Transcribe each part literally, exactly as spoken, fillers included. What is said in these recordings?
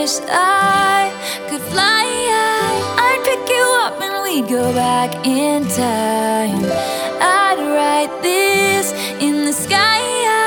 wish I could fly high. I'd pick you up and we'd go back in time. I'd write this in the sky.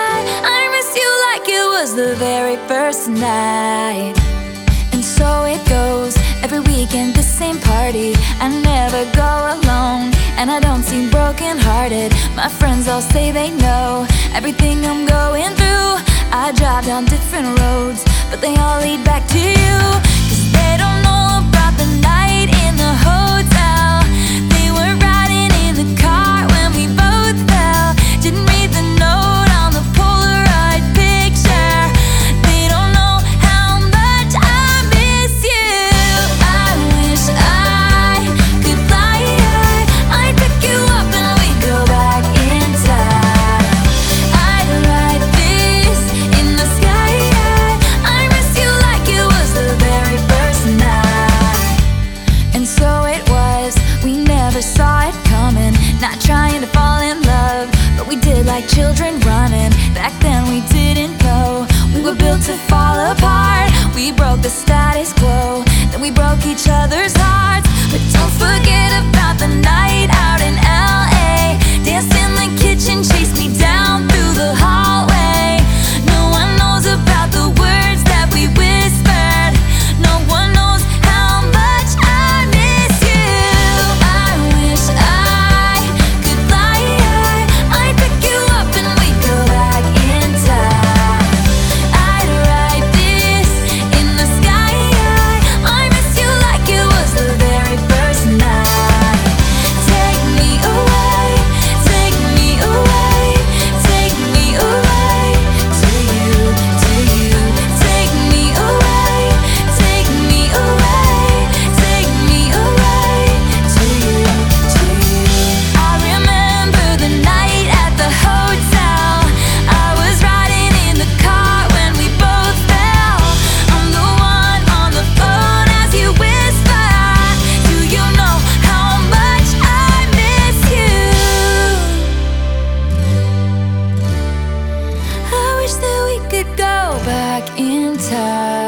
I miss you like it was the very first night. And so it goes, every weekend the same party. I never go alone, and I don't seem broken-hearted. My friends all say they know everything I'm going through. I drive down different roads, but they all lead back to you. 'Cause they don't know about the night in the hotel. They were riding in the car when we both fell. Didn't read the note on the Polaroid picture. They don't know how much I miss you. I wish I could fly high. I'd pick you up and we'd go back in time. I'd write this in the sky. I miss you like it was the very first night. And so it was, we never saw it coming. Not trying to fall in love, but we did like children running. Back then we didn't know we were built to fall apart. We broke the status quo, then we broke each other's hearts. But don't forget about the night out in L A. Danced in the kitchen, chased me down through the hallway. No one knows about the words that we whispered. No one knows how much I miss you. I wish I could fly high. I'd pick you up and we'd go back in time. I'd write this in the sky. I miss you like it was the very first night. Take me away, take me away, take me away to you, to you. Take me away, take me away, take me away to you, to you. I remember the night at the hotel. I was riding in the car when we both fell. I'm the one on the phone as you whisper. Do you know how much I miss you? I wish that we could go back in time.